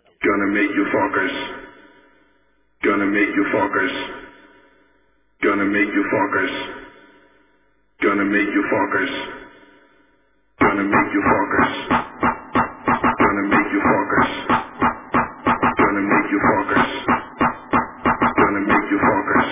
Gonna make you fuckers. Gonna make you fuckers. Gonna make you fuckers. Gonna make you fuckers. Gonna make you fuckers. Gonna make you fuckers. Gonna make you fuckers. Gonna make you fuckers.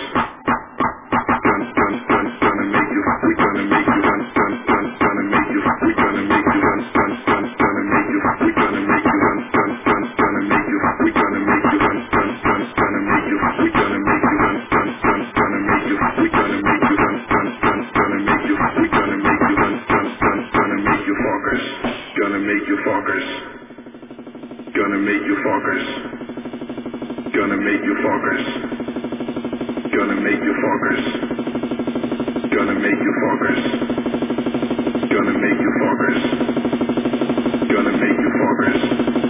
Gonna make you. We gonna make you run. Gonna make you. We gonna make you run. Gonna make you. We gonna make you run. Gonna make you. We gonna make you run. Gonna make you. We gonna make you run. Gonna make you. We gonna make you run. Gonna make you. We gonna make you run. Gonna make you fuckers. Gonna make you fuckers. Gonna make you fuckers. Gonna make you fuckers. Gonna make you fuckers. Gonna make you fuckers. Gonna make you fuckers. Gonna make you fuckers.